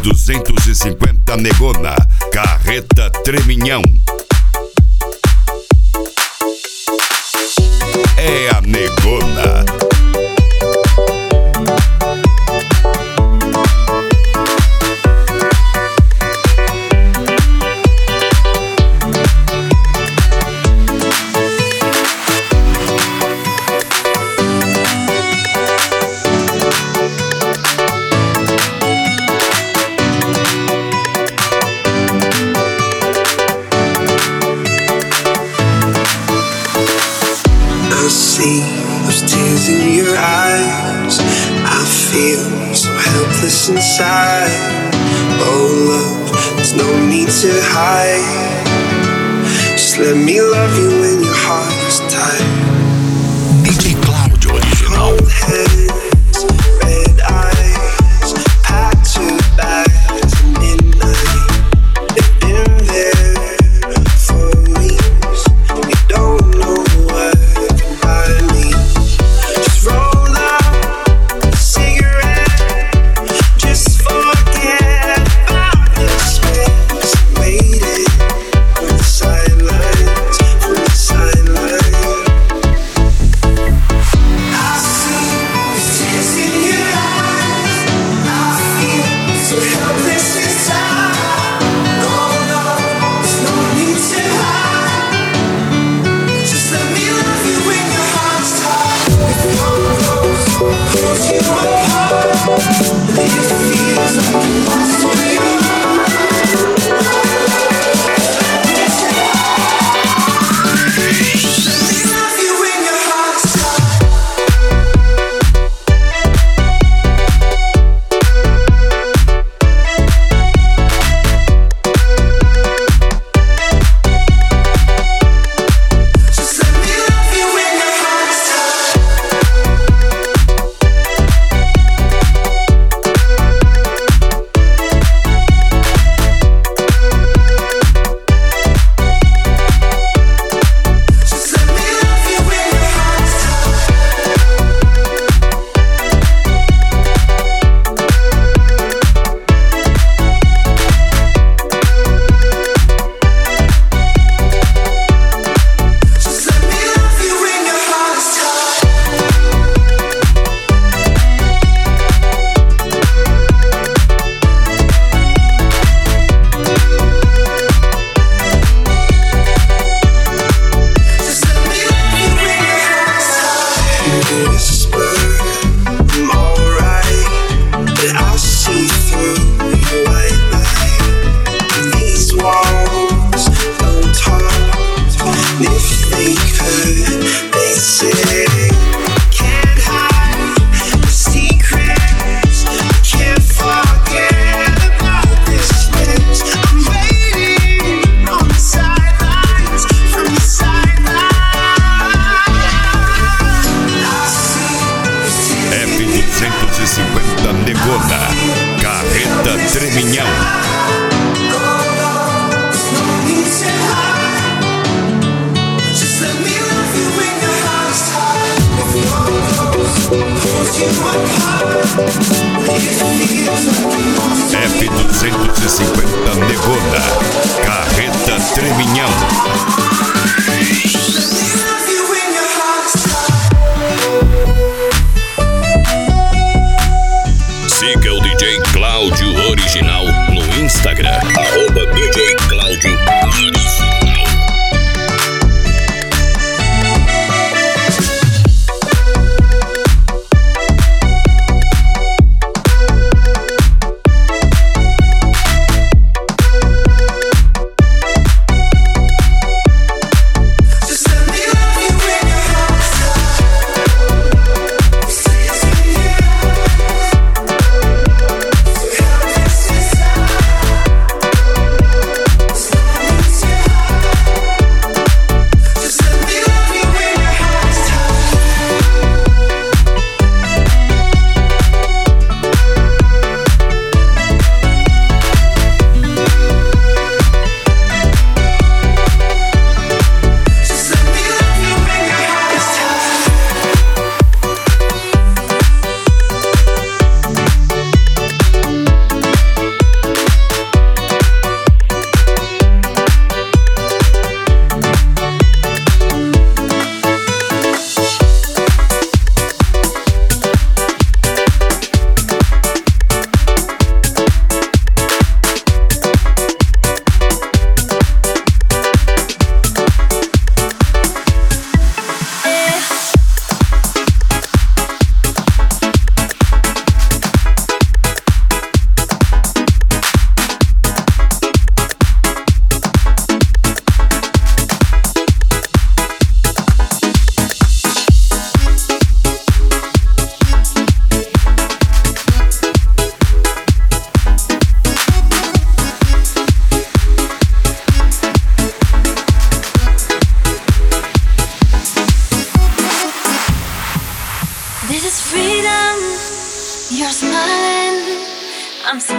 F250 Negona, carreta Treminhão. É a Negona. Those tears in your eyes, I feel so helpless inside. Oh love, there's no need to hide. Just let me love you when your heart is tight. DJ Cláudio Original. Cold hands, red eyes, packed to back to midnight. They've been there for weeks. You don't know what can buy me. Just roll up a cigarette. Just forget about this space. Waiting from the sidelines, from the sidelines. I see the tears in your eyes. I feel so helpless inside. Oh no, there's no need to hide. Just let me love you when your heart's tired. If you come close, hold you apart. It feels like you lost where you are. Just let me love you when your heart's tired. Just let me love you when your heart's tired. Just let me love you when your heart's tired. Just let me love you when your heart's tired. Just let me love you when your heart's tired. You whisper I'm alright, but I see through your white light. And these walls don't talk, and if they could, they'd say can't hide the secrets. I can't forget about this place. I'm waiting on the sidelines, from the sidelines. I see those tears in your F250 Negona, carreta Treminhão. F250 Negona, carreta Treminhão. Siga o DJ Cláudio Original no Instagram, @DJ Cláudio Original. Just let me love you when your heart's tired. Tears in your eyes, so helpless inside. This is freedom. You're smiling. I'm so